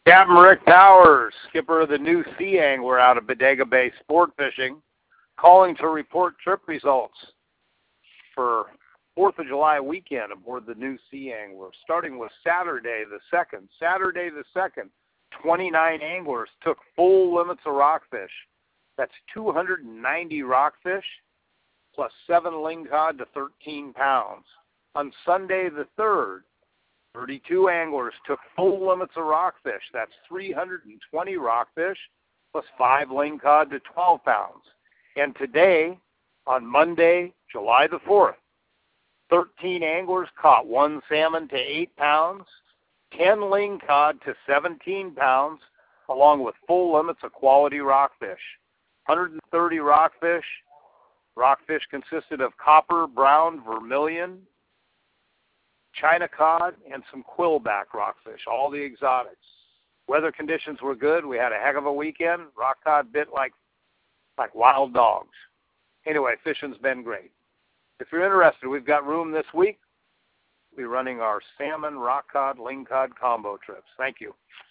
Captain Rick Powers, skipper of the New Sea Angler out of Bodega Bay Sport Fishing, calling to report trip results for 4th of July weekend aboard the New Sea Angler, starting with Saturday the 2nd. Saturday the 2nd, 29 anglers took full limits of rockfish. That's 290 rockfish plus 7 lingcod to 13 pounds. On Sunday the 3rd, 32 anglers took full limits of rockfish. That's 320 rockfish plus 5 lingcod to 12 pounds. And today, on Monday, July the 4th, 13 anglers caught 1 salmon to 8 pounds, 10 lingcod to 17 pounds, along with full limits of quality rockfish. 130 rockfish. Rockfish consisted of copper, brown, vermilion, China cod, and some quillback rockfish, all the exotics. Weather conditions were good. We had a heck of a weekend. Rock cod bit like wild dogs. Anyway, fishing's been great. If you're interested, we've got room this week. We're running our salmon, rock cod, lingcod combo trips. Thank you.